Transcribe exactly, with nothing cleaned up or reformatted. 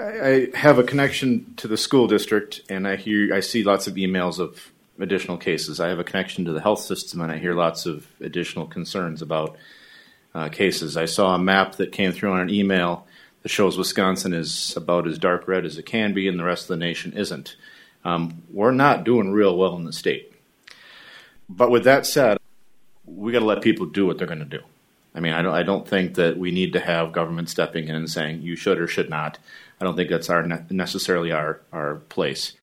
I have a connection to the school district, and I hear, I see lots of emails of additional cases. I have a connection to the health system, and I hear lots of additional concerns about uh, cases. I saw a map that came through on an email that shows Wisconsin is about as dark red as it can be, and the rest of the nation isn't. Um, we're not doing real well in the state. But with that said, we got to let people do what they're going to do. I mean, I don't, I don't think that we need to have government stepping in and saying you should or should not. I don't think that's our necessarily our, our place.